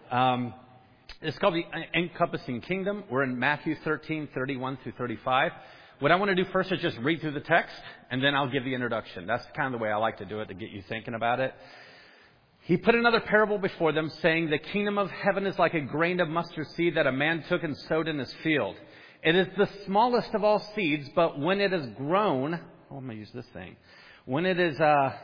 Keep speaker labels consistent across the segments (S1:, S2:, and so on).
S1: It's called the Encompassing Kingdom. We're in Matthew 13:31 through 35. What I want to do first is just read through the text, and then I'll give the introduction. That's kind of the way I like to do it, to get you thinking about it. He put another parable before them, saying, "The kingdom of heaven is like a grain of mustard seed that a man took and sowed in his field. It is the smallest of all seeds, but when it is grown," I'm going to use this thing. When it is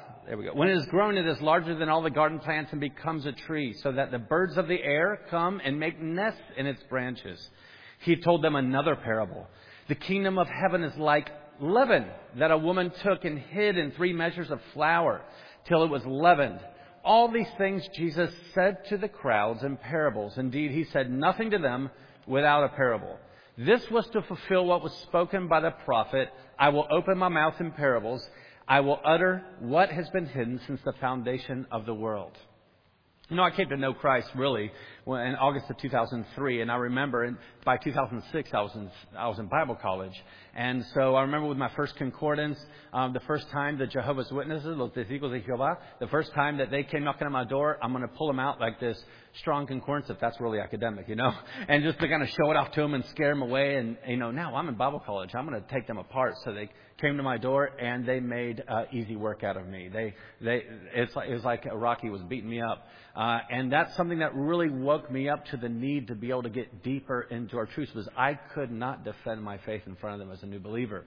S1: grown, it is larger than all the garden plants and becomes a tree, so that the birds of the air come and make nests in its branches. He told them another parable. The kingdom of heaven is like leaven that a woman took and hid in 3 measures of flour till it was leavened. All these things Jesus said to the crowds in parables. Indeed, he said nothing to them without a parable. This was to fulfill what was spoken by the prophet, "I will open my mouth in parables. I will utter what has been hidden since the foundation of the world." You know, I came to know Christ really in August of 2003, and I remember by 2006 I was in Bible college, and so I remember with my first concordance, the first time the Jehovah's Witnesses, los Testigos de Jehová, the first time that they came knocking on my door, I'm going to pull them out like this strong concordance, if that's really academic, and just to kind of show it off to them and scare them away. And now I'm in Bible college, I'm going to take them apart. So they came to my door and they made easy work out of me. It was like Rocky was beating me up. And that's something that really woke me up to the need to be able to get deeper into our truths, because I could not defend my faith in front of them as a new believer.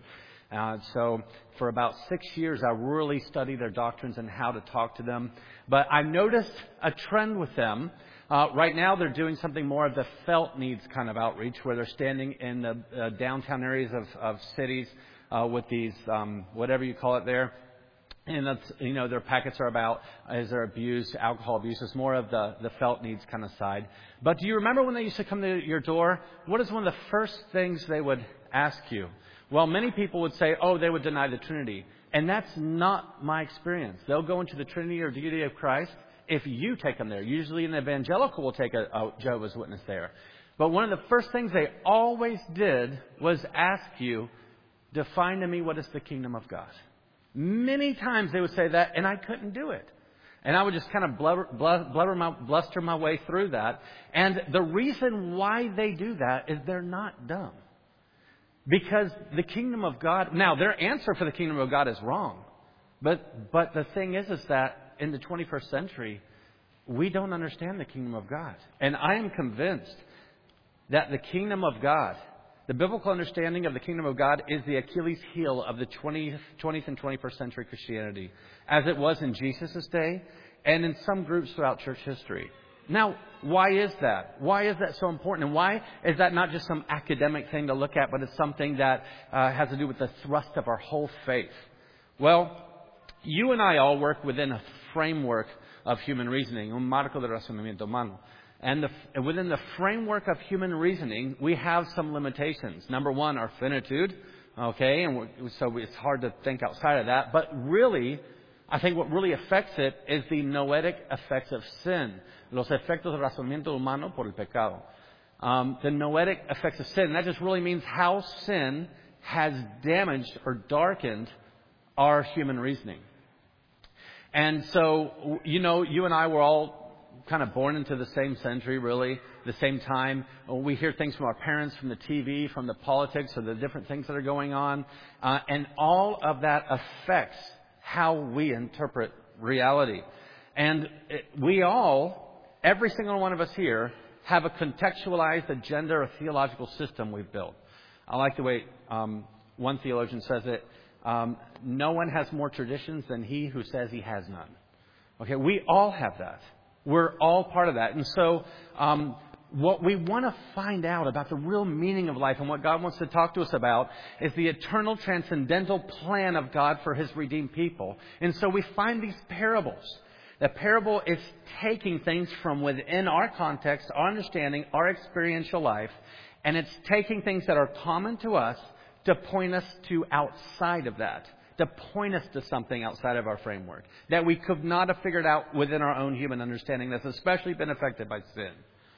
S1: So for about 6 years, I really studied their doctrines and how to talk to them. But I noticed a trend with them. Right now, they're doing something more of the felt needs kind of outreach, where they're standing in the downtown areas of cities with these, whatever you call it there. And that's, their packets are about, is there abuse, alcohol abuse. It's more of the felt needs kind of side. But do you remember when they used to come to your door? What is one of the first things they would ask you? Well, many people would say, they would deny the Trinity. And that's not my experience. They'll go into the Trinity or deity of Christ if you take them there. Usually an evangelical will take a Jehovah's Witness there. But one of the first things they always did was ask you, define to me what is the kingdom of God. Many times they would say that, and I couldn't do it. And I would just kind of bluster my way through that. And the reason why they do that is they're not dumb. Because the kingdom of God, now their answer for the kingdom of God is wrong. But the thing is that in the 21st century, we don't understand the kingdom of God. And I am convinced that the kingdom of God, the biblical understanding of the kingdom of God, is the Achilles heel of the 20th and 21st century Christianity, as it was in Jesus' day and in some groups throughout church history. Now, why is that? Why is that so important? And why is that not just some academic thing to look at, but it's something that has to do with the thrust of our whole faith? Well, you and I all work within a framework of human reasoning, un marco de razonamiento humano. And within the framework of human reasoning, we have some limitations. Number one, our finitude. Okay, so it's hard to think outside of that. But really, I think what really affects it is the noetic effects of sin. Los efectos del razonamiento humano por el pecado. The noetic effects of sin. That just really means how sin has damaged or darkened our human reasoning. And so, you and I were all kind of born into the same century, really, the same time. We hear things from our parents, from the TV, from the politics, or the different things that are going on. And all of that affects how we interpret reality. And we all, every single one of us here, have a contextualized agenda or theological system we've built. I like the way one theologian says it. No one has more traditions than he who says he has none. Okay, we all have that. We're all part of that. And so what we want to find out about the real meaning of life and what God wants to talk to us about is the eternal transcendental plan of God for His redeemed people. And so we find these parables. The parable is taking things from within our context, our understanding, our experiential life, and it's taking things that are common to us to point us to outside of that, to point us to something outside of our framework that we could not have figured out within our own human understanding that's especially been affected by sin.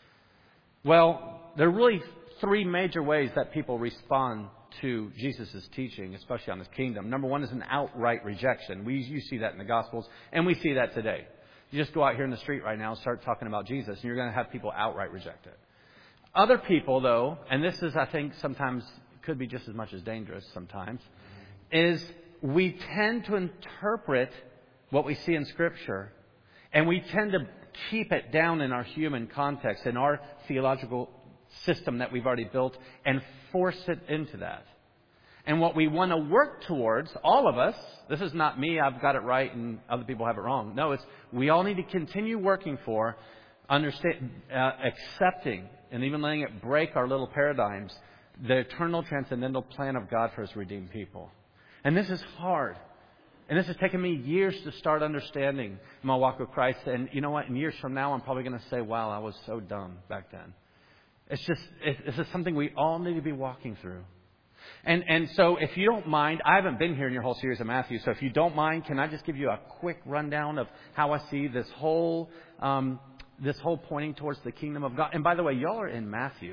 S1: Well, there are really three major ways that people respond to Jesus' teaching, especially on His kingdom. Number one is an outright rejection. You see that in the Gospels, and we see that today. You just go out here in the street right now and start talking about Jesus, and you're going to have people outright reject it. Other people, though, and this is, I think, sometimes could be just as much as dangerous sometimes, is we tend to interpret what we see in Scripture, and we tend to keep it down in our human context, in our theological system that we've already built, and force it into that. And what we want to work towards, all of us, this is not me, I've got it right and other people have it wrong. No, it's we all need to continue working for, accepting, and even letting it break our little paradigms, the eternal transcendental plan of God for His redeemed people. And this is hard. And this has taken me years to start understanding my walk with Christ. And you know what? In years from now, I'm probably going to say, wow, I was so dumb back then. This is something we all need to be walking through. And so if you don't mind, I haven't been here in your whole series of Matthew. So if you don't mind, can I just give you a quick rundown of how I see this whole pointing towards the kingdom of God? And by the way, y'all are in Matthew.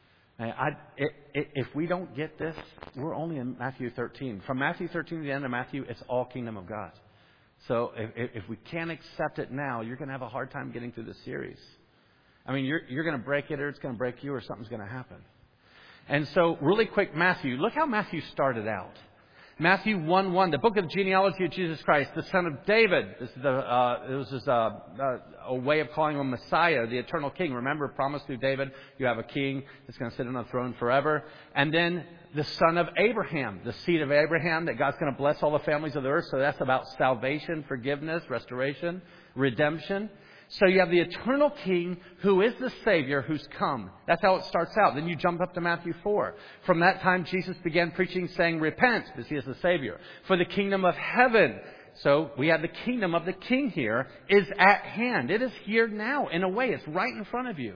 S1: If we don't get this, we're only in Matthew 13. From Matthew 13 to the end of Matthew, it's all kingdom of God. So if we can't accept it now, you're going to have a hard time getting through the series. I mean, you're going to break it, or it's going to break you, or something's going to happen. And so, really quick, Matthew. Look how Matthew started out. Matthew 1:1, the book of the genealogy of Jesus Christ, the son of David. This is a way of calling him Messiah, the eternal King. Remember, promised through David, you have a king that's going to sit on the throne forever. And then the son of Abraham, the seed of Abraham, that God's going to bless all the families of the earth. So that's about salvation, forgiveness, restoration, redemption. So you have the eternal King who is the Savior who's come. That's how it starts out. Then you jump up to Matthew 4. From that time, Jesus began preaching, saying, repent, because He is the Savior, for the kingdom of heaven. So we have the kingdom of the King here is at hand. It is here now. In a way, it's right in front of you.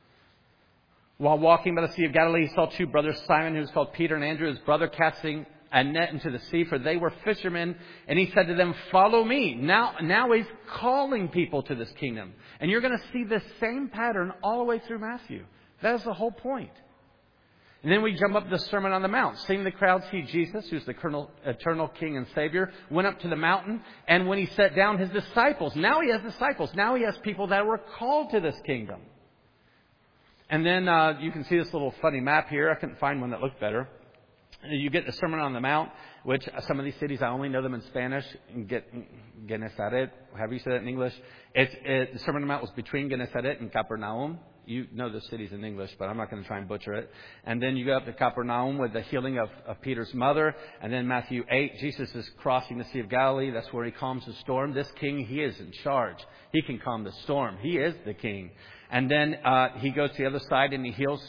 S1: While walking by the Sea of Galilee, He saw two brothers, Simon, who was called Peter, and Andrew, his brother, casting a net into the sea, for they were fishermen. And He said to them, follow me. Now He's calling people to this kingdom. And you're going to see this same pattern all the way through Matthew. That is the whole point. And then we jump up to the Sermon on the Mount. Seeing the crowd see Jesus, who's the eternal King and Savior, went up to the mountain. And when He sat down, His disciples, now He has disciples. Now He has people that were called to this kingdom. And then you can see this little funny map here. I couldn't find one that looked better. You get the Sermon on the Mount, which some of these cities, I only know them in Spanish. Genesaret, however you say that in English. The Sermon on the Mount was between Genesaret and Capernaum. You know the cities in English, but I'm not going to try and butcher it. And then you go up to Capernaum with the healing of Peter's mother. And then Matthew 8, Jesus is crossing the Sea of Galilee. That's where He calms the storm. This King, He is in charge. He can calm the storm. He is the King. And then He goes to the other side and He heals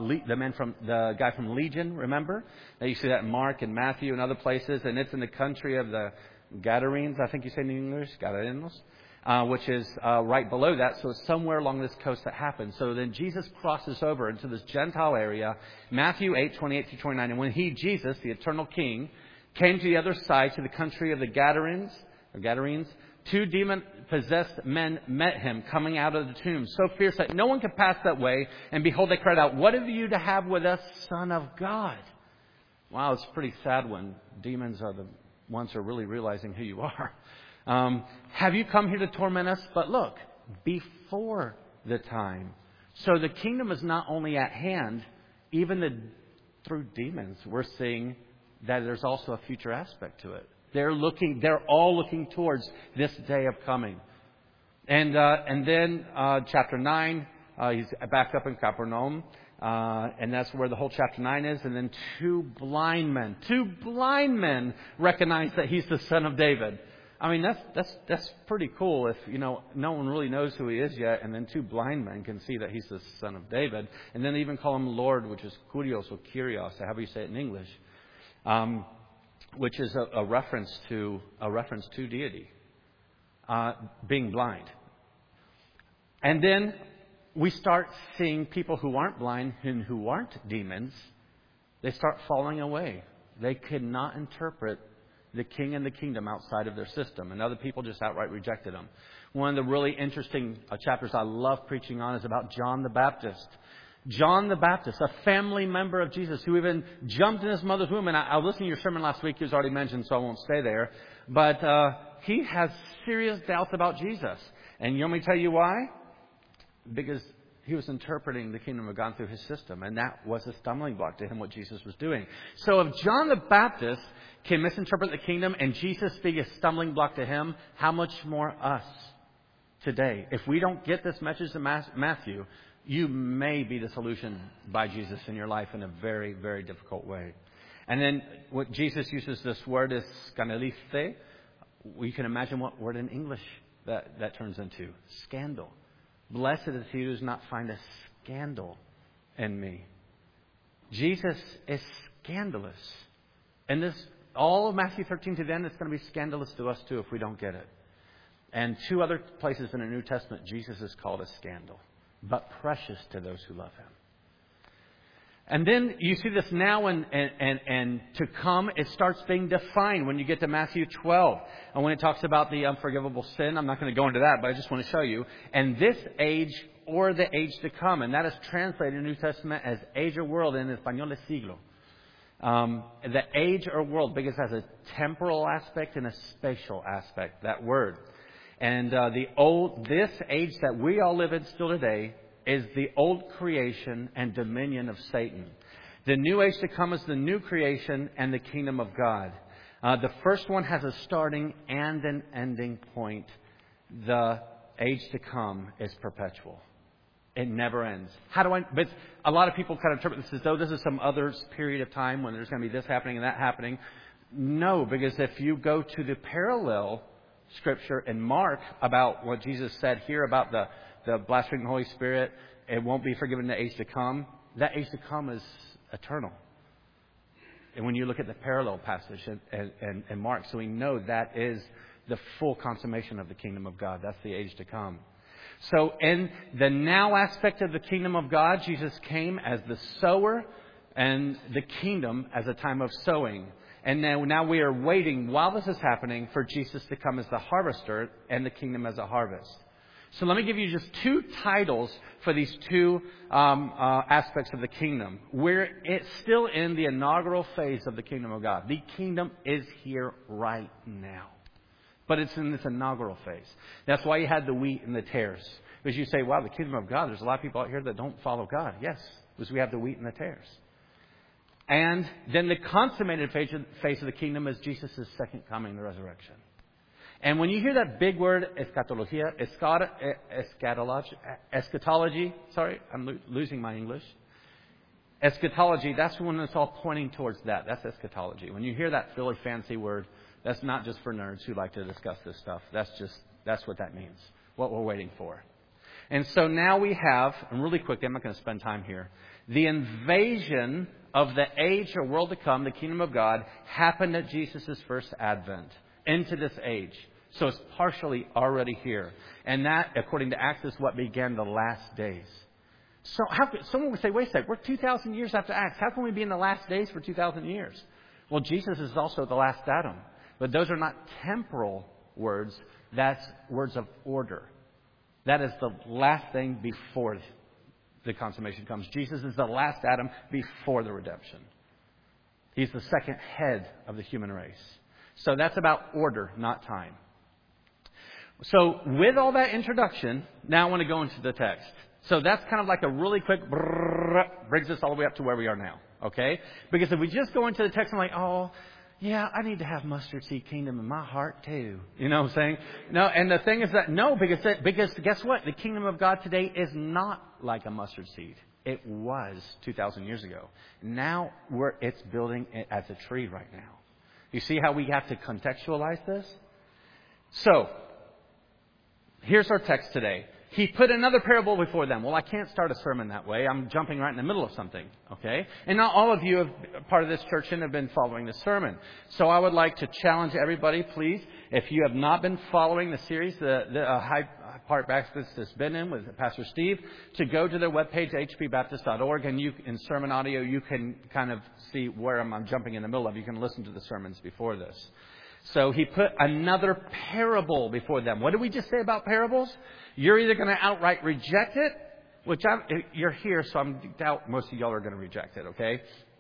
S1: the guy from Legion, remember? Now you see that in Mark and Matthew and other places. And it's in the country of the Gadarenes, I think you say in English, Gadarenes, which is right below that. So it's somewhere along this coast that happens. So then Jesus crosses over into this Gentile area, Matthew 8:28-29. And when He, Jesus, the eternal King, came to the other side, to the country of the Gadarenes, two demon-possessed men met Him coming out of the tomb, so fierce that no one could pass that way. And behold, they cried out, what have you to have with us, Son of God? Wow, it's pretty sad when demons are the ones who are really realizing who you are. Have you come here to torment us? But look, before the time. So the kingdom is not only at hand, even through demons, we're seeing that there's also a future aspect to it. They're all looking towards this day of coming. And then chapter 9, He's back up in Capernaum. And that's where the whole chapter 9 is. And then two blind men recognize that He's the Son of David. I mean, that's pretty cool if, no one really knows who He is yet. And then two blind men can see that He's the Son of David. And then they even call Him Lord, which is Kurios or Kyrios, however you say it in English. Which is a reference to deity, being blind. And then we start seeing people who aren't blind and who aren't demons. They start falling away. They cannot interpret the King and the kingdom outside of their system, and other people just outright rejected Him. One of the really interesting chapters I love preaching on is about John the Baptist. John the Baptist, a family member of Jesus who even jumped in his mother's womb. And I listened to your sermon last week. It was already mentioned, so I won't stay there. But he has serious doubts about Jesus. And you want me to tell you why? Because he was interpreting the kingdom of God through his system, and that was a stumbling block to him, what Jesus was doing. So if John the Baptist can misinterpret the kingdom and Jesus be a stumbling block to him, how much more us today? If we don't get this message of Matthew, you may be disillusioned by Jesus in your life in a very, very difficult way. And then what Jesus uses this word is scandalize. You can imagine what word in English that turns into. Scandal. Blessed is he who does not find a scandal in me. Jesus is scandalous. And this, all of Matthew 13 to then, it's going to be scandalous to us too if we don't get it. And 2 other places in the New Testament, Jesus is called a scandal, but precious to those who love him. And then you see this now and to come, it starts being defined when you get to Matthew 12. And when it talks about the unforgivable sin, I'm not going to go into that, but I just want to show you. And this age or the age to come, and that is translated in the New Testament as age or world, in español es siglo. The age or world, because it has a temporal aspect and a spatial aspect, that word. And this age that we all live in still today is the old creation and dominion of Satan. The new age to come is the new creation and the kingdom of God. The first one has a starting and an ending point. The age to come is perpetual. It never ends. But a lot of people kind of interpret this as though this is some other period of time when there's going to be this happening and that happening. No, because if you go to the parallel scripture in Mark about what Jesus said here about the blaspheming the Holy Spirit, it won't be forgiven in the age to come. That age to come is eternal. And when you look at the parallel passage in Mark, so we know that is the full consummation of the kingdom of God. That's the age to come. So in the now aspect of the kingdom of God, Jesus came as the sower and the kingdom as a time of sowing. And now we are waiting while this is happening for Jesus to come as the harvester and the kingdom as a harvest. So let me give you just 2 titles for these 2 aspects of the kingdom. It's still in the inaugural phase of the kingdom of God. The kingdom is here right now. But it's in this inaugural phase. That's why you had the wheat and the tares. Because you say, wow, the kingdom of God, there's a lot of people out here that don't follow God. Yes, because we have the wheat and the tares. And then the consummated phase of the kingdom is Jesus' second coming, the resurrection. And when you hear that big word, eschatology, sorry, I'm losing my English. Eschatology, that's when it's all pointing towards that. That's eschatology. When you hear that really fancy word, that's not just for nerds who like to discuss this stuff. That's what that means, what we're waiting for. And so now we have, and really quickly, I'm not going to spend time here, the invasion of the age or world to come, the kingdom of God, happened at Jesus' first advent into this age. So it's partially already here. And that, according to Acts, is what began the last days. So someone would say, wait a second, we're 2,000 years after Acts. How can we be in the last days for 2,000 years? Well, Jesus is also the last Adam. But those are not temporal words. That's words of order. That is the last thing before the consummation comes. Jesus is the last Adam before the redemption. He's the second head of the human race. So that's about order, not time. So with all that introduction, now I want to go into the text. So that's kind of like a really quick brings us all the way up to where we are now. Okay? Because if we just go into the text, I'm like, oh, yeah, I need to have mustard seed kingdom in my heart too. You know what I'm saying? No, and the thing is that, no, because guess what? The kingdom of God today is not like a mustard seed. It was 2,000 years ago. Now it's building as a tree right now. You see how we have to contextualize this? So, here's our text today. He put another parable before them. Well, I can't start a sermon that way. I'm jumping right in the middle of something. Okay? And not all of you have part of this church and have been following the sermon. So I would like to challenge everybody, please, if you have not been following the series, the High Park Baptist has been in with Pastor Steve, to go to their webpage, hpbaptist.org, and in sermon audio, you can kind of see where I'm jumping in the middle of. You can listen to the sermons before this. So he put another parable before them. What did we just say about parables? You're either going to outright reject it, you're here, so I doubt most of y'all are going to reject it, okay?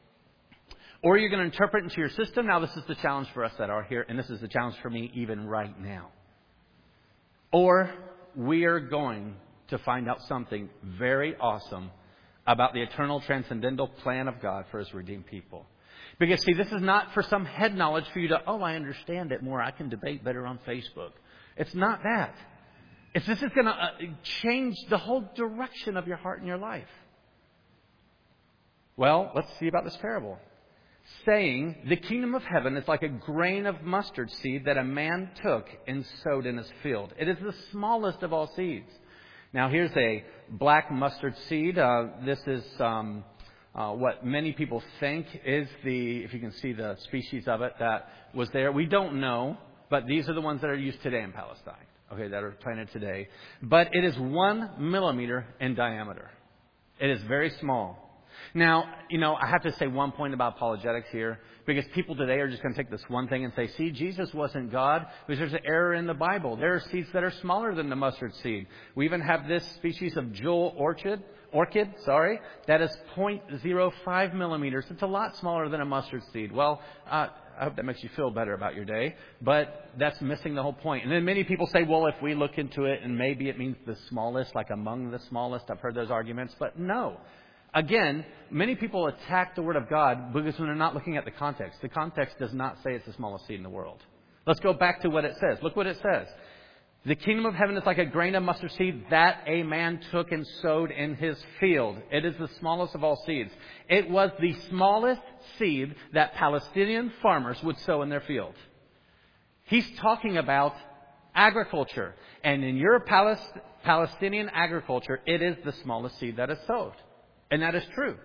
S1: Or you're going to interpret into your system. Now, this is the challenge for us that are here, and this is the challenge for me even right now. Or we are going to find out something very awesome about the eternal transcendental plan of God for His redeemed people. Because, see, this is not for some head knowledge for you to, I understand it more. I can debate better on Facebook. It's not that. This is going to change the whole direction of your heart and your life. Well, let's see about this parable. Saying, the kingdom of heaven is like a grain of mustard seed that a man took and sowed in his field. It is the smallest of all seeds. Now, here's a black mustard seed. This is what many people think is if you can see the species of it that was there. We don't know, but these are the ones that are used today in Palestine. Okay, that are planted today. But it is 1 millimeter in diameter. It is very small. Now, I have to say one point about apologetics here, because people today are just going to take this one thing and say, see, Jesus wasn't God, because there's an error in the Bible. There are seeds that are smaller than the mustard seed. We even have this species of jewel orchid, that is 0.05 millimeters. It's a lot smaller than a mustard seed. Well, I hope that makes you feel better about your day, but that's missing the whole point. And then many people say, well, if we look into it and maybe it means the smallest, like among the smallest. I've heard those arguments, but no. Again, many people attack the Word of God because when they're not looking at the context does not say it's the smallest seed in the world. Let's go back to what it says. Look what it says. The kingdom of heaven is like a grain of mustard seed that a man took and sowed in his field. It is the smallest of all seeds. It was the smallest seed that Palestinian farmers would sow in their field. He's talking about agriculture. And in your Palestinian agriculture, it is the smallest seed that is sowed. And that is true.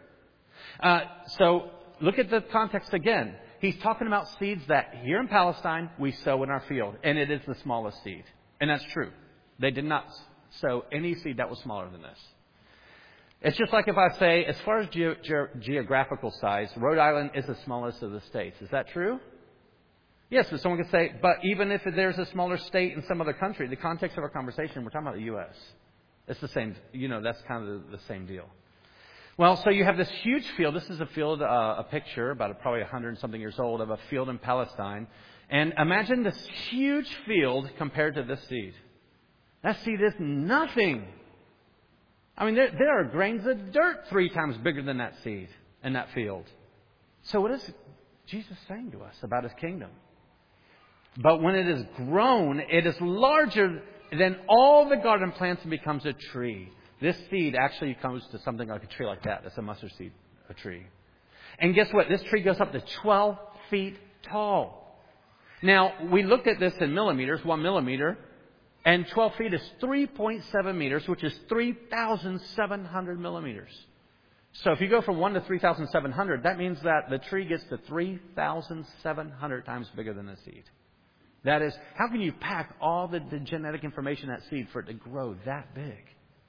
S1: So look at the context again. He's talking about seeds that here in Palestine we sow in our field. And it is the smallest seed. And that's true. They did not sow any seed that was smaller than this. It's just like if I say, as far as geographical size, Rhode Island is the smallest of the states. Is that true? Yes, but someone could say, but even if there's a smaller state in some other country, the context of our conversation, we're talking about the U.S. It's the same, that's kind of the same deal. Well, so you have this huge field. This is a field, a picture, about probably 100 and something years old, of a field in Palestine. And imagine this huge field compared to this seed. That seed is nothing. I mean, there are grains of dirt 3 times bigger than that seed in that field. So what is Jesus saying to us about His kingdom? But when it is grown, it is larger than all the garden plants and becomes a tree. This seed actually comes to something like a tree like that. That's a mustard seed, a tree. And guess what? This tree goes up to 12 feet tall. Now, we looked at this in millimeters, 1 millimeter, and 12 feet is 3.7 meters, which is 3,700 millimeters. So if you go from 1 to 3,700, that means that the tree gets to 3,700 times bigger than the seed. That is, how can you pack all the genetic information in that seed for it to grow that big?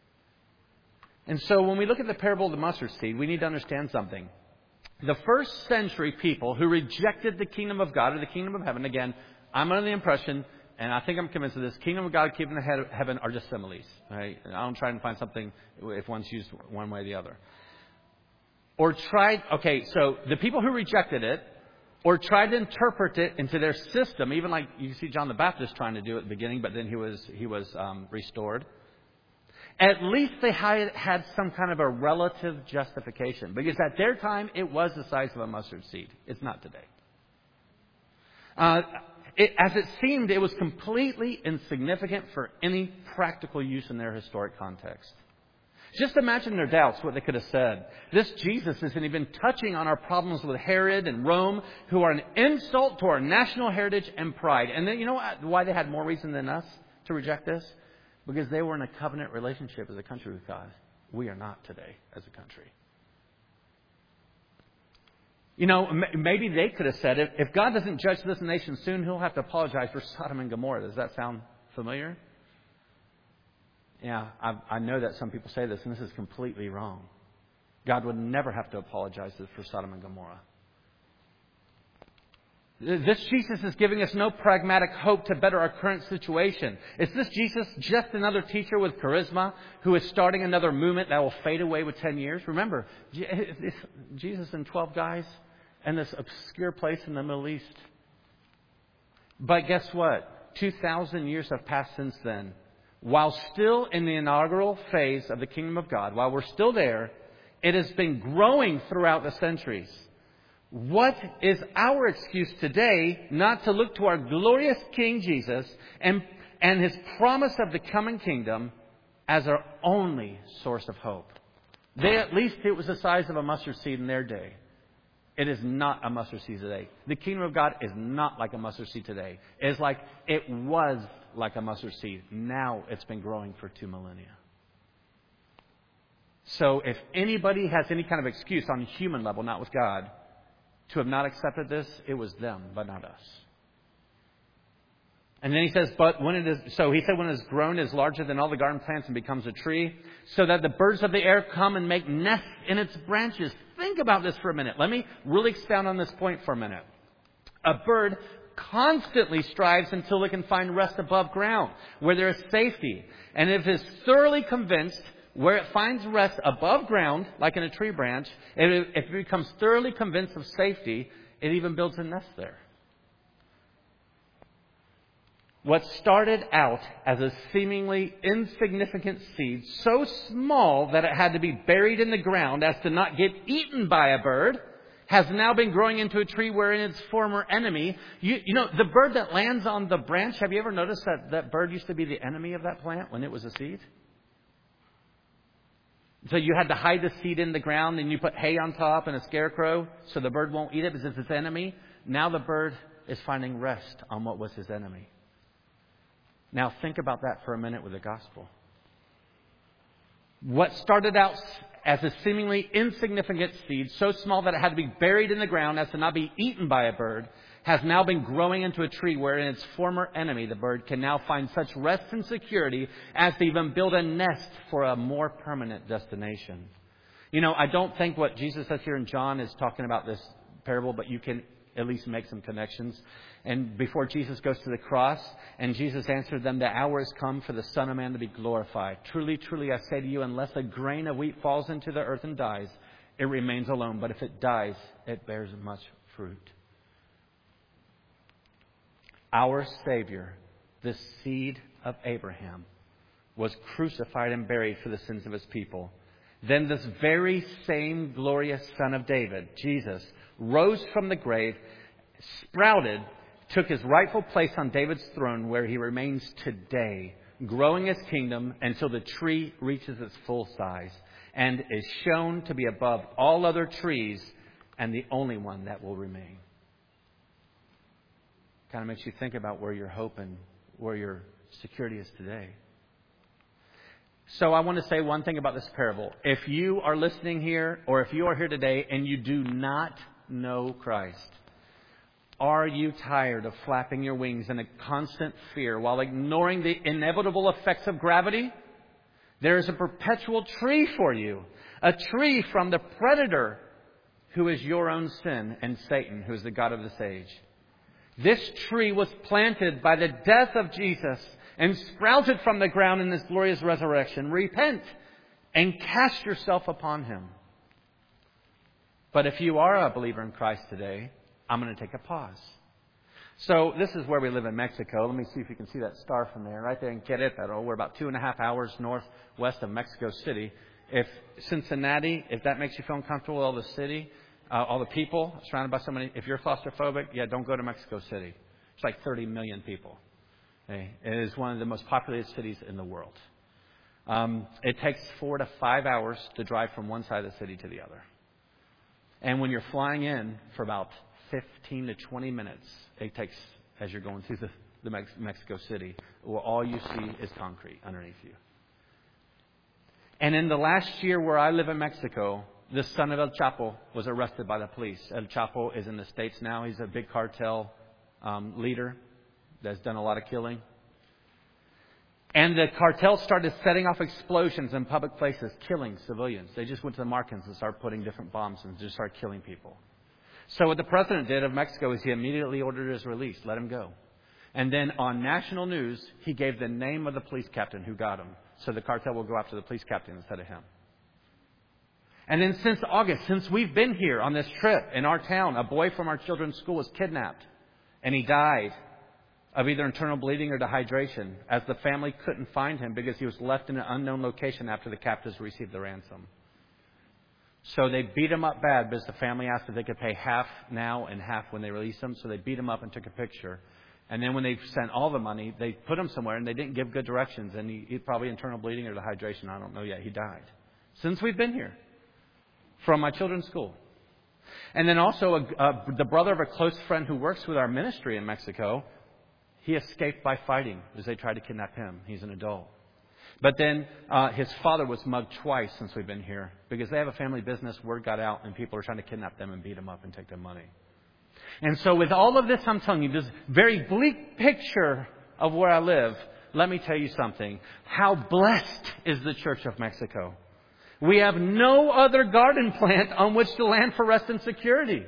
S1: And so when we look at the parable of the mustard seed, we need to understand something. The first century people who rejected the kingdom of God or the kingdom of heaven, again, I'm under the impression, and I think I'm convinced of this, kingdom of God, kingdom of heaven are just similes. Right? I don't try and find something if one's used one way or the other. So the people who rejected it or tried to interpret it into their system, even like you see John the Baptist trying to do at the beginning, but then he was restored. At least they had some kind of a relative justification. Because at their time, it was the size of a mustard seed. It's not today. As it seemed, it was completely insignificant for any practical use in their historic context. Just imagine their doubts, what they could have said. This Jesus isn't even touching on our problems with Herod and Rome, who are an insult to our national heritage and pride. And then, you know why they had more reason than us to reject this? Because they were in a covenant relationship as a country with God. We are not today as a country. Maybe they could have said, if God doesn't judge this nation soon, He'll have to apologize for Sodom and Gomorrah. Does that sound familiar? Yeah, I know that some people say this, and this is completely wrong. God would never have to apologize for Sodom and Gomorrah. This Jesus is giving us no pragmatic hope to better our current situation. Is this Jesus just another teacher with charisma who is starting another movement that will fade away with 10 years? Remember, Jesus and 12 guys in this obscure place in the Middle East. But guess what? 2,000 years have passed since then. while still in the inaugural phase of the kingdom of God, while we're still there, it has been growing throughout the centuries. What is our excuse today not to look to our glorious King Jesus and His promise of the coming kingdom as our only source of hope? At least it was the size of a mustard seed in their day. It is not a mustard seed today. The kingdom of God is not like a mustard seed today. It was like a mustard seed. Now it's been growing for 2 millennia. So if anybody has any kind of excuse on a human level, not with God, to have not accepted this, it was them, but not us. And then he says, when it is grown, it is larger than all the garden plants and becomes a tree, so that the birds of the air come and make nests in its branches. Think about this for a minute. Let me really expound on this point for a minute. A bird constantly strives until it can find rest above ground, where there is safety. And if it is thoroughly convinced where it finds rest above ground, like in a tree branch, if it becomes thoroughly convinced of safety, it even builds a nest there. What started out as a seemingly insignificant seed, so small that it had to be buried in the ground as to not get eaten by a bird, has now been growing into a tree wherein its former enemy, you know, the bird that lands on the branch, have you ever noticed that bird used to be the enemy of that plant when it was a seed? So you had to hide the seed in the ground and you put hay on top and a scarecrow so the bird won't eat it because it's its enemy. Now the bird is finding rest on what was his enemy. Now think about that for a minute with the gospel. What started out as a seemingly insignificant seed, so small that it had to be buried in the ground as to not be eaten by a bird, has now been growing into a tree wherein its former enemy, the bird, can now find such rest and security as to even build a nest for a more permanent destination. You know, I don't think what Jesus says here in John is talking about this parable, but you can at least make some connections. And before Jesus goes to the cross, and Jesus answered them, "The hour has come for the Son of Man to be glorified. Truly, truly, I say to you, unless a grain of wheat falls into the earth and dies, it remains alone. But if it dies, it bears much fruit." Our Savior, the seed of Abraham, was crucified and buried for the sins of His people. Then this very same glorious Son of David, Jesus, rose from the grave, sprouted, took His rightful place on David's throne where He remains today, growing His kingdom until the tree reaches its full size and is shown to be above all other trees and the only one that will remain. Kind of makes you think about where your hope and where your security is today. So I want to say one thing about this parable. If you are listening here, or if you are here today and you do not know Christ, are you tired of flapping your wings in a constant fear while ignoring the inevitable effects of gravity? There is a perpetual tree for you. A tree from the predator who is your own sin and Satan, who is the god of this age. This tree was planted by the death of Jesus and sprouted from the ground in His glorious resurrection. Repent and cast yourself upon Him. But if you are a believer in Christ today, I'm going to take a pause. So this is where we live in Mexico. Let me see if you can see that star from there. Right there in Querétaro. We're about 2.5 hours northwest of Mexico City. If Cincinnati, if that makes you feel uncomfortable, all the city, all the people surrounded by so many. If you're claustrophobic, don't go to Mexico City. It's like 30 million people. Okay? It is one of the most populated cities in the world. It takes 4 to 5 hours to drive from one side of the city to the other. And when you're flying in for about 15 to 20 minutes, it takes, as you're going through the Mexico City, where all you see is concrete underneath you. And in the last year where I live in Mexico, the son of El Chapo was arrested by the police. El Chapo is in the States now. He's a big cartel leader that's done a lot of killing. And the cartel started setting off explosions in public places, killing civilians. They just went to the markets and started putting different bombs and just started killing people. So what the president did of Mexico is he immediately ordered his release, let him go. And then on national news, he gave the name of the police captain who got him. So the cartel will go after the police captain instead of him. And then since August, since we've been here on this trip in our town, a boy from our children's school was kidnapped and he died. of either internal bleeding or dehydration, as the family couldn't find him because he was left in an unknown location after the captives received the ransom. So they beat him up bad because the family asked if they could pay half now and half when they released him. So they beat him up and took a picture. And then when they sent all the money, they put him somewhere and they didn't give good directions. And he probably internal bleeding or dehydration. I don't know yet. He died. Since we've been here. From my children's school. And then also the brother of a close friend who works with our ministry in Mexico, he escaped by fighting as they tried to kidnap him. He's an adult. But then his father was mugged twice since we've been here because they have a family business. Word got out and people are trying to kidnap them and beat them up and take their money. And so with all of this, I'm telling you, this very bleak picture of where I live, let me tell you something. How blessed is the Church of Mexico. We have no other garden plant on which to land for rest and security.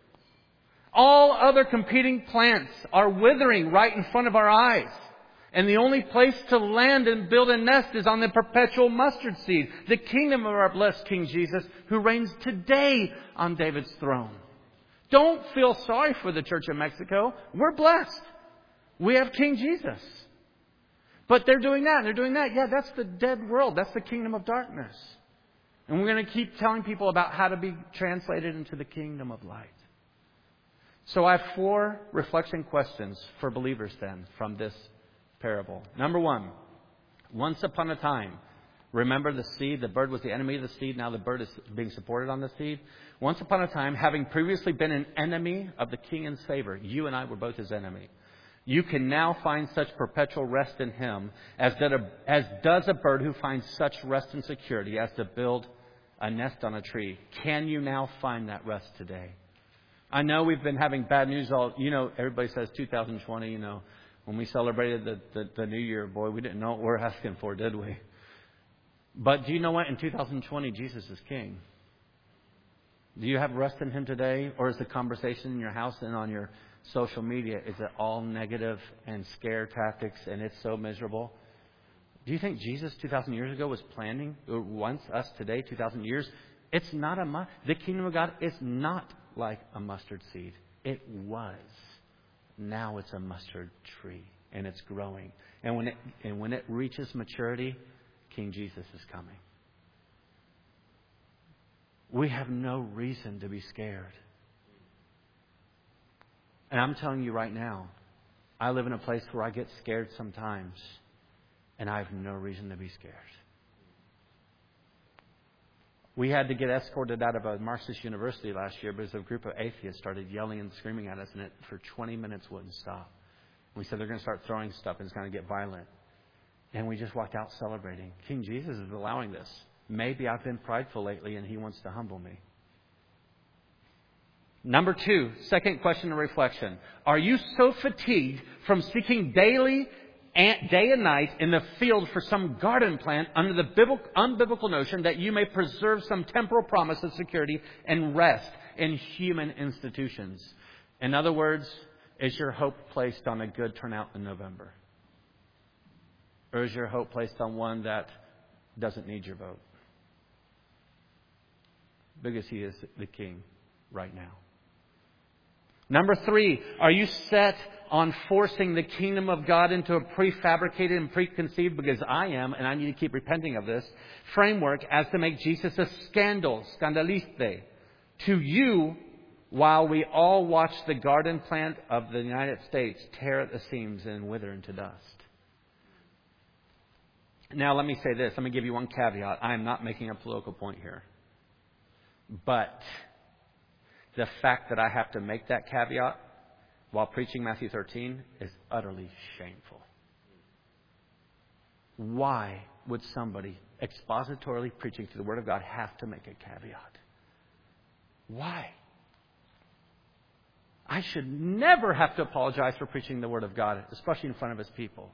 S1: All other competing plants are withering right in front of our eyes. And the only place to land and build a nest is on the perpetual mustard seed, the kingdom of our blessed King Jesus, who reigns today on David's throne. Don't feel sorry for the Church of Mexico. We're blessed. We have King Jesus. But they're doing that. They're doing that. Yeah, that's the dead world. That's the kingdom of darkness. And we're going to keep telling people about how to be translated into the kingdom of light. So I have 4 reflection questions for believers then from this parable. Number 1, once upon a time, remember the seed, the bird was the enemy of the seed, now the bird is being supported on the seed. Once upon a time, having previously been an enemy of the king and savior, you and I were both his enemy. You can now find such perpetual rest in him as does a bird who finds such rest and security as to build a nest on a tree. Can you now find that rest today? I know we've been having bad news everybody says 2020, when we celebrated the new year, boy, we didn't know what we were asking for, did we? But do you know what? In 2020, Jesus is King. Do you have rest in him today? Or is the conversation in your house and on your social media, is it all negative and scare tactics and it's so miserable? Do you think Jesus 2,000 years ago was planning, or wants us today, 2,000 years? It's not the kingdom of God is not like a mustard seed. It was. Now it's a mustard tree and it's growing. And when it reaches maturity, King Jesus is coming. We have no reason to be scared. And I'm telling you right now, I live in a place where I get scared sometimes. And I have no reason to be scared. We had to get escorted out of a Marxist university last year because a group of atheists started yelling and screaming at us, and it for 20 minutes wouldn't stop. We said they're going to start throwing stuff and it's going to get violent. And we just walked out celebrating. King Jesus is allowing this. Maybe I've been prideful lately and he wants to humble me. Number 2, second question of reflection. Are you so fatigued from seeking day and night in the field for some garden plant under the unbiblical notion that you may preserve some temporal promise of security and rest in human institutions? In other words, is your hope placed on a good turnout in November? Or is your hope placed on one that doesn't need your vote? Because he is the king right now. Number 3, are you set on forcing the kingdom of God into a prefabricated and preconceived, because I am, and I need to keep repenting of this, framework as to make Jesus a scandaliste to you, while we all watch the garden plant of the United States tear at the seams and wither into dust? Now, let me say this. Let me give you one caveat. I am not making a political point here. But the fact that I have to make that caveat while preaching Matthew 13 is utterly shameful. Why would somebody expositorily preaching through the Word of God have to make a caveat? Why? I should never have to apologize for preaching the Word of God, especially in front of His people.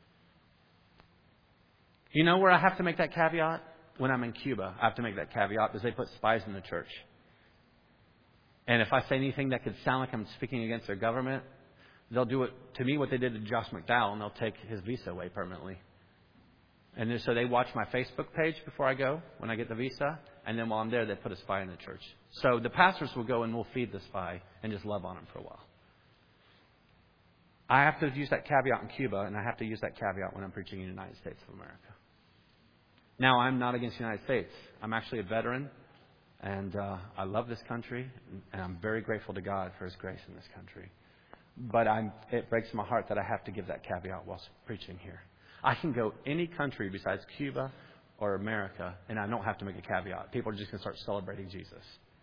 S1: You know where I have to make that caveat? When I'm in Cuba, I have to make that caveat because they put spies in the church. And if I say anything that could sound like I'm speaking against their government, they'll do it to me what they did to Josh McDowell, and they'll take his visa away permanently. And so they watch my Facebook page before I go, when I get the visa, and then while I'm there, they put a spy in the church. So the pastors will go and we'll feed the spy and just love on him for a while. I have to use that caveat in Cuba, and I have to use that caveat when I'm preaching in the United States of America. Now, I'm not against the United States. I'm actually a veteran, and I love this country, and I'm very grateful to God for His grace in this country. But it breaks my heart that I have to give that caveat while preaching here. I can go any country besides Cuba or America, and I don't have to make a caveat. People are just going to start celebrating Jesus.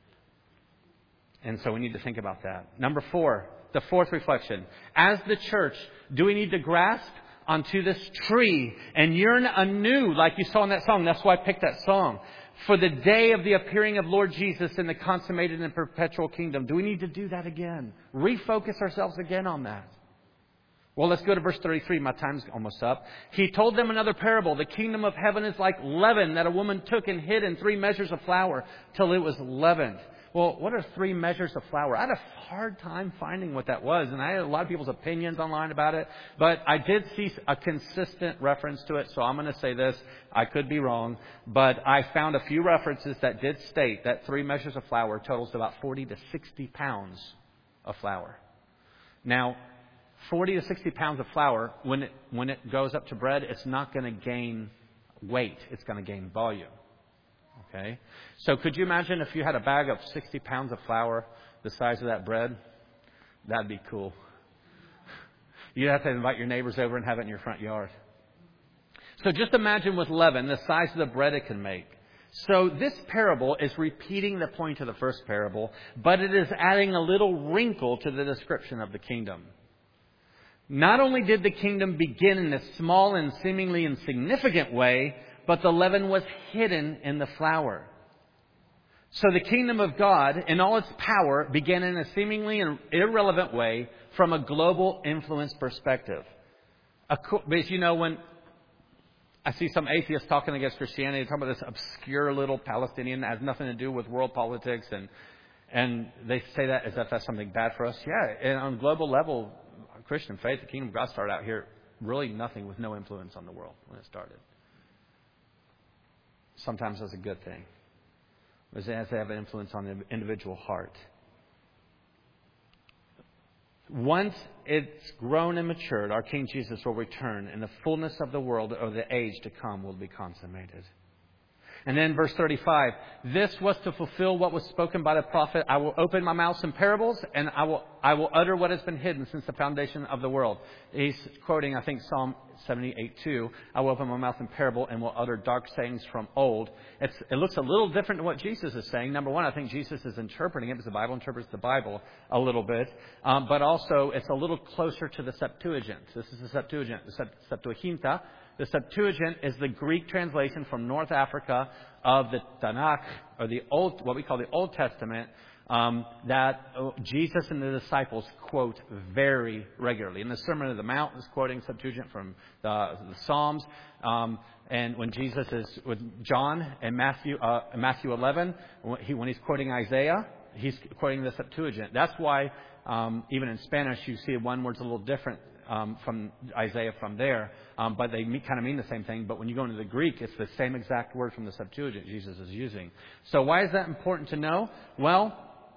S1: And so we need to think about that. Number 4, the fourth reflection. As the church, do we need to grasp onto this tree and yearn anew, like you saw in that song? That's why I picked that song. For the day of the appearing of Lord Jesus in the consummated and perpetual kingdom. Do we need to do that again? Refocus ourselves again on that. Well, let's go to verse 33. My time's almost up. He told them another parable. The kingdom of heaven is like leaven that a woman took and hid in 3 measures of flour till it was leavened. Well, what are 3 measures of flour? I had a hard time finding what that was, and I had a lot of people's opinions online about it. But I did see a consistent reference to it, so I'm going to say this. I could be wrong, but I found a few references that did state that 3 measures of flour totals about 40 to 60 pounds of flour. Now, 40 to 60 pounds of flour, when it goes up to bread, it's not going to gain weight. It's going to gain volume. Okay? So could you imagine if you had a bag of 60 pounds of flour the size of that bread? That'd be cool. You'd have to invite your neighbors over and have it in your front yard. So just imagine with leaven, the size of the bread it can make. So this parable is repeating the point of the first parable, but it is adding a little wrinkle to the description of the kingdom. Not only did the kingdom begin in a small and seemingly insignificant way, but the leaven was hidden in the flour. So the kingdom of God, in all its power, began in a seemingly irrelevant way from a global influence perspective. Because, you know, when I see some atheists talking against Christianity, talking about this obscure little Palestinian that has nothing to do with world politics, and they say that as if that's something bad for us. Yeah, and on a global level, Christian faith, the kingdom of God started out here really nothing, with no influence on the world when it started. Sometimes that's a good thing, as they have an influence on the individual heart. Once it's grown and matured, our King Jesus will return, and the fullness of the world or the age to come will be consummated. And then verse 35, this was to fulfill what was spoken by the prophet. I will open my mouth in parables, and I will utter what has been hidden since the foundation of the world. He's quoting, I think, Psalm 78:2. I will open my mouth in parable and will utter dark sayings from old. It looks a little different to what Jesus is saying. Number one, I think Jesus is interpreting it because the Bible interprets the Bible a little bit. But also, it's a little closer to the Septuagint. This is the Septuagint, the Septuaginta. The Septuagint is the Greek translation from North Africa of the Tanakh, or what we call the Old Testament, that Jesus and the disciples quote very regularly. In the Sermon on the Mount is quoting Septuagint from the Psalms. And when Jesus is with John in Matthew 11, when he's quoting Isaiah, he's quoting the Septuagint. That's why even in Spanish you see one word's a little different from Isaiah from there, but they kind of mean the same thing. But when you go into the Greek, it's the same exact word from the Septuagint Jesus is using. So why is that important to know? Well,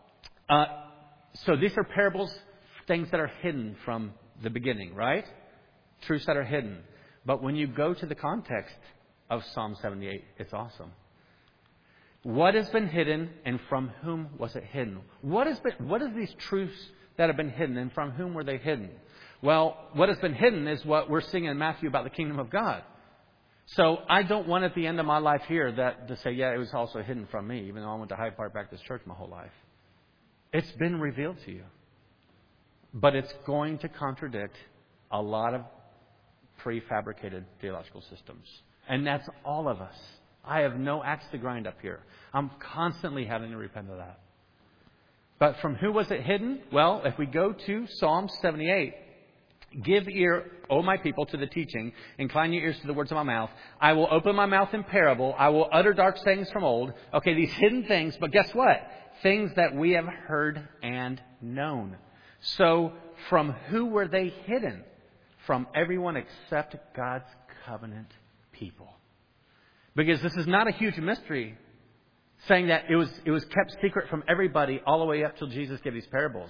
S1: so these are parables, things that are hidden from the beginning, right? Truths that are hidden. But when you go to the context of Psalm 78, it's awesome. What has been hidden, and from whom was it hidden? What is these truths that have been hidden, and from whom were they hidden? Well, what has been hidden is what we're seeing in Matthew about the kingdom of God. So I don't want at the end of my life here to say, yeah, it was also hidden from me, even though I went to Hyde Park Baptist Church my whole life. It's been revealed to you. But it's going to contradict a lot of prefabricated theological systems. And that's all of us. I have no axe to grind up here. I'm constantly having to repent of that. But from who was it hidden? Well, if we go to Psalm 78, give ear, O my people, to the teaching. Incline your ears to the words of my mouth. I will open my mouth in parable. I will utter dark sayings from old. Okay, these hidden things. But guess what? Things that we have heard and known. So from who were they hidden? From everyone except God's covenant people. Because this is not a huge mystery, saying that it was kept secret from everybody all the way up till Jesus gave these parables.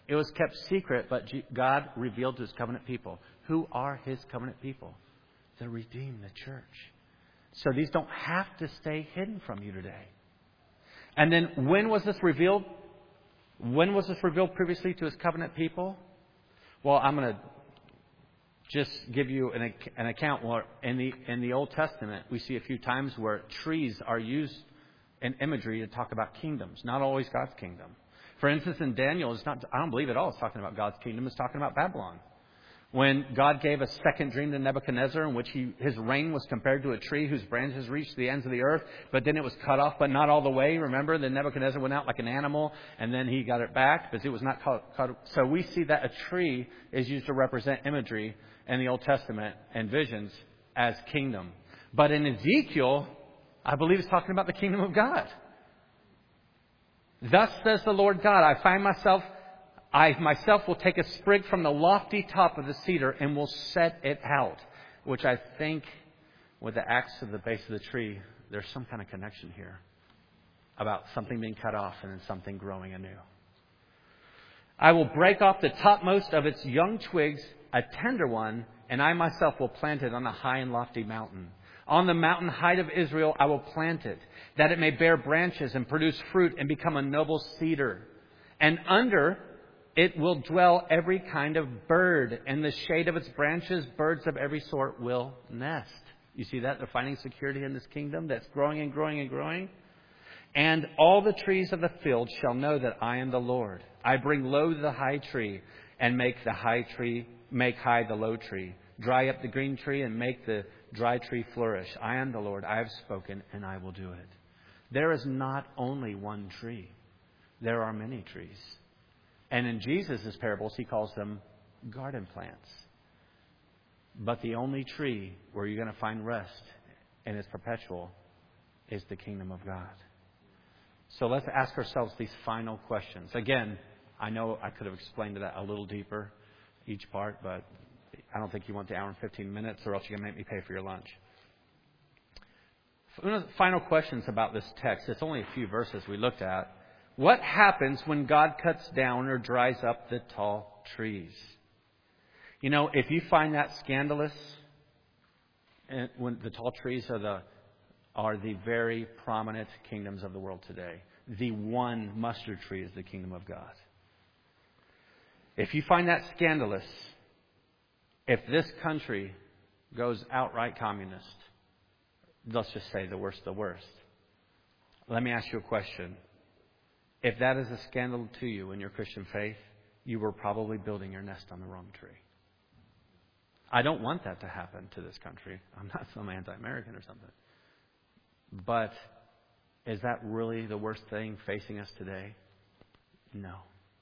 S1: It was kept secret, but God revealed to His covenant people. Who are His covenant people? The redeemed, the church. So these don't have to stay hidden from you today. And then when was this revealed? When was this revealed previously to His covenant people? Well, I'm going to just give you an account where in the Old Testament we see a few times where trees are used in imagery to talk about kingdoms, not always God's kingdom. For instance, in Daniel, I don't believe at all it's talking about God's kingdom. It's talking about Babylon. When God gave a second dream to Nebuchadnezzar in which his reign was compared to a tree whose branches reached the ends of the earth, but then it was cut off, but not all the way. Remember, then Nebuchadnezzar went out like an animal, and then he got it back because it was not cut. So we see that a tree is used to represent imagery in the Old Testament and visions as kingdom. But in Ezekiel, I believe it's talking about the kingdom of God. Thus says the Lord God, I myself will take a sprig from the lofty top of the cedar and will set it out. Which I think with the axe to the base of the tree, there's some kind of connection here about something being cut off and then something growing anew. I will break off the topmost of its young twigs, a tender one, and I myself will plant it on a high and lofty mountain. On the mountain height of Israel I will plant it, that it may bear branches and produce fruit and become a noble cedar. And under it will dwell every kind of bird. In the shade of its branches, birds of every sort will nest. You see that? They're finding security in this kingdom that's growing and growing and growing. And all the trees of the field shall know that I am the Lord. I bring low the high tree and make high the low tree. Dry up the green tree and make the dry tree flourish. I am the Lord. I have spoken and I will do it. There is not only one tree. There are many trees. And in Jesus' parables, He calls them garden plants. But the only tree where you're going to find rest and is perpetual is the kingdom of God. So let's ask ourselves these final questions. Again, I know I could have explained that a little deeper, each part, but I don't think you want the hour and 15 minutes or else you're going to make me pay for your lunch. Final questions about this text. It's only a few verses we looked at. What happens when God cuts down or dries up the tall trees? You know, if you find that scandalous, and when the tall trees are the very prominent kingdoms of the world today. The one mustard tree is the kingdom of God. If you find that scandalous, if this country goes outright communist, let's just say the worst of the worst, let me ask you a question. If that is a scandal to you in your Christian faith, you were probably building your nest on the wrong tree. I don't want that to happen to this country. I'm not some anti-American or something. But is that really the worst thing facing us today? No.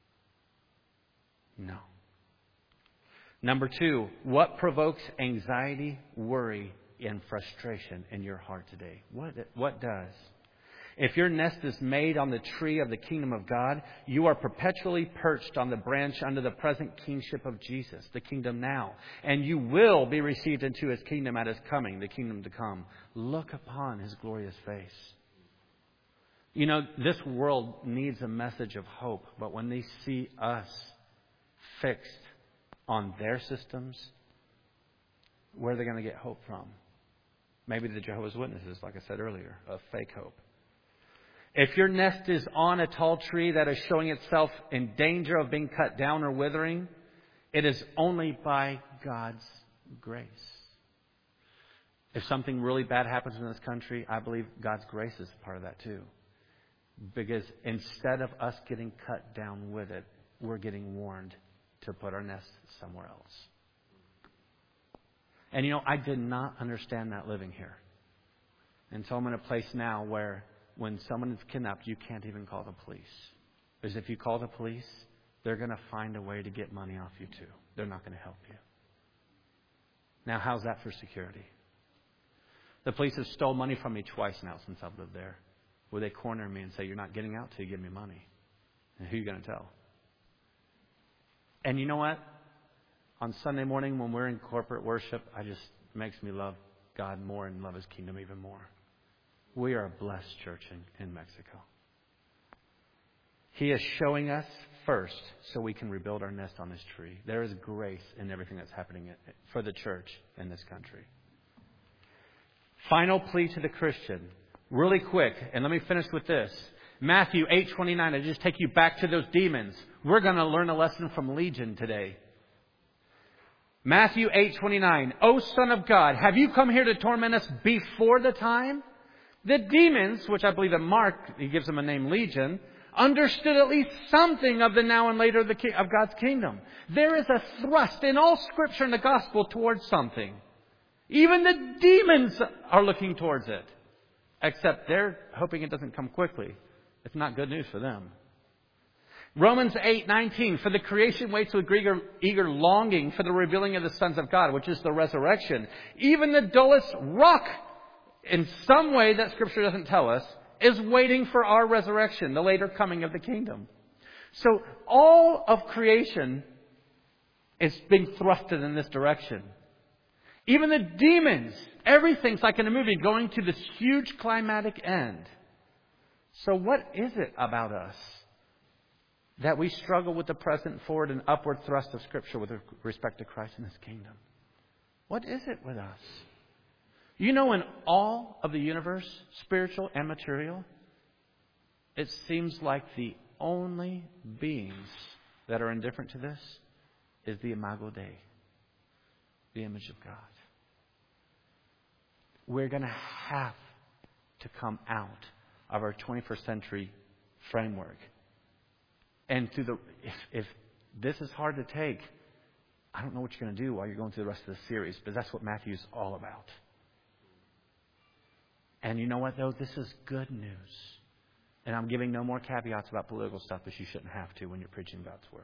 S1: No. Number 2, what provokes anxiety, worry, and frustration in your heart today? What does? If your nest is made on the tree of the kingdom of God, you are perpetually perched on the branch under the present kingship of Jesus, the kingdom now. And you will be received into His kingdom at His coming, the kingdom to come. Look upon His glorious face. You know, this world needs a message of hope, but when they see us fixed on their systems, where are they going to get hope from? Maybe the Jehovah's Witnesses, like I said earlier, of fake hope. If your nest is on a tall tree that is showing itself in danger of being cut down or withering, it is only by God's grace. If something really bad happens in this country, I believe God's grace is part of that too. Because instead of us getting cut down with it, we're getting warned to put our nest somewhere else. And you know, I did not understand that living here. And so I'm in a place now where when someone is kidnapped, you can't even call the police. Because if you call the police, they're going to find a way to get money off you too. They're not going to help you. Now, how's that for security? The police have stole money from me twice now since I've lived there. Where they corner me and say, you're not getting out till you give me money. And who are you going to tell? And you know what? On Sunday morning when we're in corporate worship, it just makes me love God more and love His kingdom even more. We are a blessed church in Mexico. He is showing us first so we can rebuild our nest on this tree. There is grace in everything that's happening for the church in this country. Final plea to the Christian. Really quick, and let me finish with this. Matthew 8:29. I just take you back to those demons. We're going to learn a lesson from Legion today. Matthew 8:29. O Son of God, have you come here to torment us before the time? The demons, which I believe that Mark, he gives them a name Legion, understood at least something of the now and later of God's kingdom. There is a thrust in all Scripture and the Gospel towards something. Even the demons are looking towards it. Except they're hoping it doesn't come quickly. It's not good news for them. Romans 8:19. For the creation waits with eager longing for the revealing of the sons of God, which is the resurrection. Even the dullest rock, in some way that Scripture doesn't tell us, is waiting for our resurrection, the later coming of the kingdom. So all of creation is being thrusted in this direction. Even the demons, everything's like in a movie going to this huge climatic end. So what is it about us that we struggle with the present, forward, and upward thrust of Scripture with respect to Christ and His kingdom? What is it with us? You know, in all of the universe, spiritual and material, it seems like the only beings that are indifferent to this is the Imago Dei, the image of God. We're going to have to come out of our 21st century framework. And if this is hard to take, I don't know what you're going to do while you're going through the rest of the series, but that's what Matthew's all about. And you know what, though? This is good news. And I'm giving no more caveats about political stuff, because you shouldn't have to when you're preaching God's Word.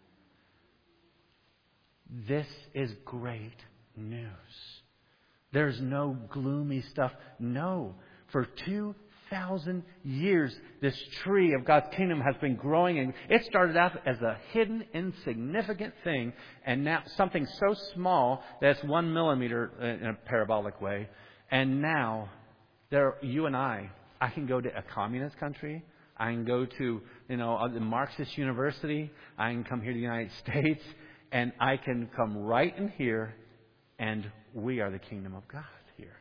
S1: This is great news. There's no gloomy stuff. No. For 2,000 years, this tree of God's kingdom has been growing. And it started out as a hidden, insignificant thing. And now something so small that it's 1 millimeter in a parabolic way. And now, you and I can go to a communist country. I can go to, the Marxist university. I can come here to the United States. And I can come right in here, and we are the kingdom of God here.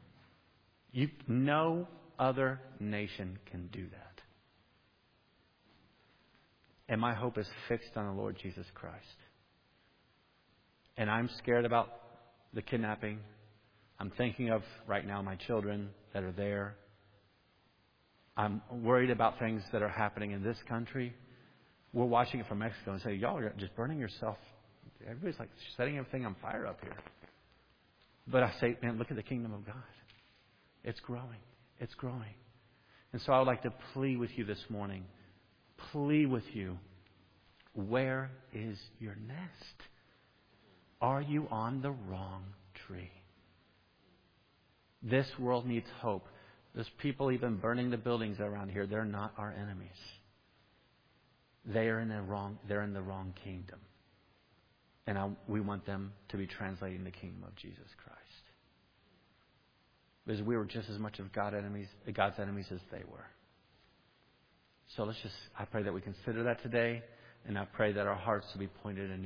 S1: No other nation can do that. And my hope is fixed on the Lord Jesus Christ. And I'm scared about the kidnapping. I'm thinking of, right now, my children that are there. I'm worried about things that are happening in this country. We're watching it from Mexico and say, y'all are just burning yourself. Everybody's like setting everything on fire up here. But I say, man, look at the kingdom of God. It's growing. It's growing. And so I would like to plead with you this morning. Plead with you. Where is your nest? Are you on the wrong tree? This world needs hope. There's people even burning the buildings around here. They're not our enemies. They're in the wrong kingdom. And we want them to be translating the kingdom of Jesus Christ. Because we were just as much of God's enemies as they were. So I pray that we consider that today. And I pray that our hearts will be pointed in